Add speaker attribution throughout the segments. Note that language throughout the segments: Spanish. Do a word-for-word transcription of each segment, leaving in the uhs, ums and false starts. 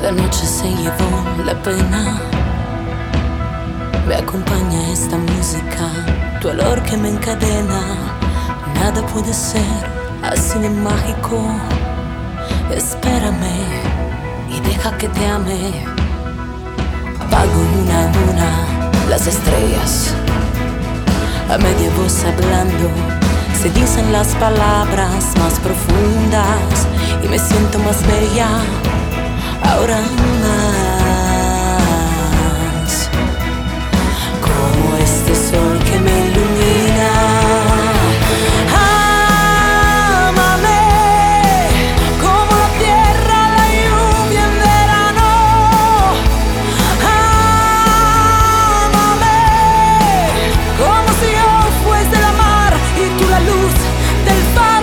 Speaker 1: La noche se llevó la pena. Me acompaña esta música, tu olor que me encadena. Nada puede ser así de mágico. Espérame y deja que te ame. Apago una a una las estrellas, a media voz hablando. Se dicen las palabras más profundas y me siento más bella ahora más, como este sol que me ilumina. Ámame como la tierra, la lluvia en verano. Ámame como si yo fuese la mar y tú la luz del faro.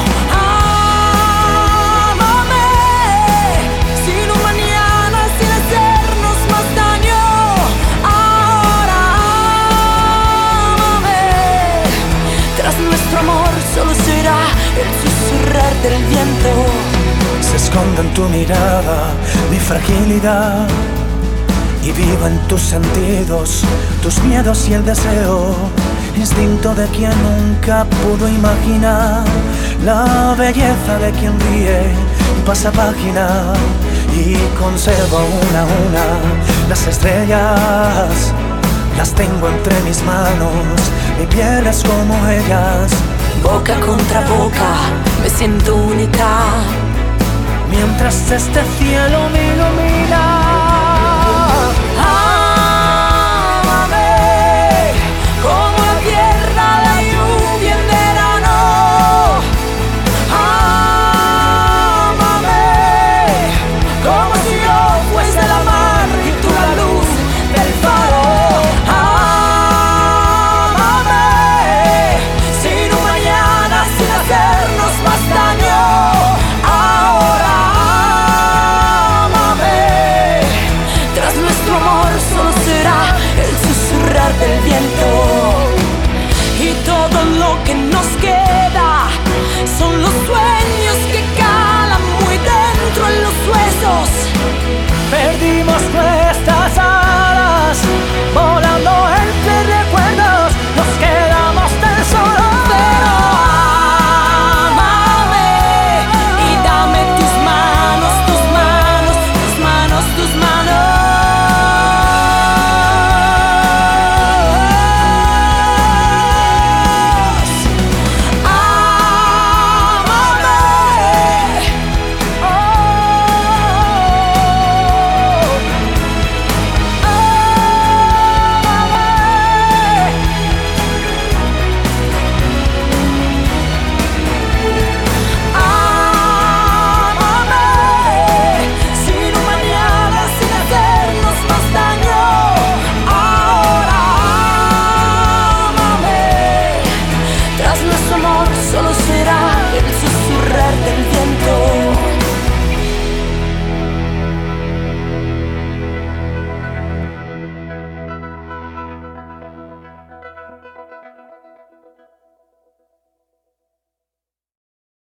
Speaker 1: Solo será el susurrar del viento.
Speaker 2: Se esconde en tu mirada mi fragilidad y vivo en tus sentidos, tus miedos y el deseo, instinto de quien nunca pudo imaginar la belleza de quien ríe y pasa página y conservo una a una las estrellas. Las tengo entre mis manos, mi piel es como ellas.
Speaker 1: Boca contra boca, me siento única.
Speaker 2: Mientras este cielo me ilumina.